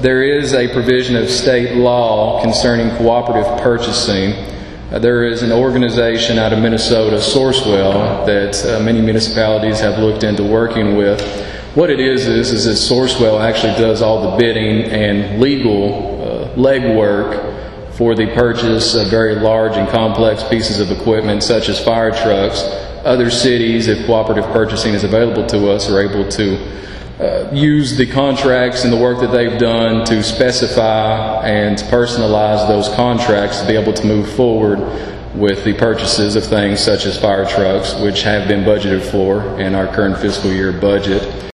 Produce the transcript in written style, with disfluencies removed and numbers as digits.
there is a provision of state law concerning cooperative purchasing. There is an organization out of Minnesota, Sourcewell, that many municipalities have looked into working with. What it is that Sourcewell actually does all the bidding and legal legwork for the purchase of very large and complex pieces of equipment such as fire trucks. Other cities, if cooperative purchasing is available to us, are able to use the contracts and the work that they've done to specify and personalize those contracts to be able to move forward with the purchases of things such as fire trucks, which have been budgeted for in our current fiscal year budget.